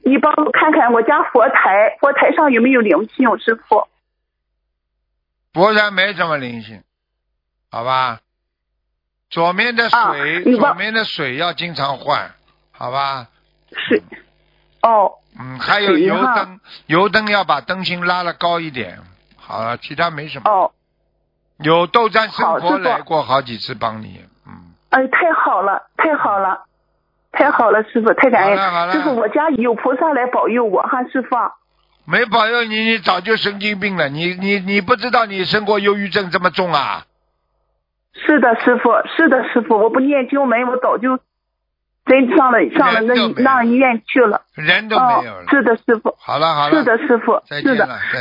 你帮我看看我家佛台上有没有灵性，师傅？ 佛台没什么灵性，好吧？左面的水要经常换，好吧？ 是，哦。 还有油灯要把灯芯拉得高一点。好了，其他没什么。 哦。 有斗战胜佛来过好几次帮你。 哎，太好了，太好了，太好了，师傅，太感恩。 好了师傅，我家有菩萨来保佑我哈，师傅。 没保佑你，你早就神经病了。你不知道你生过忧郁症这么重啊？ 是的，师傅，是的，师傅，我不念经文，我早就真上了那医院去了。 人都没有了。 是的，师傅。 好了， 是的，师傅。 再见了。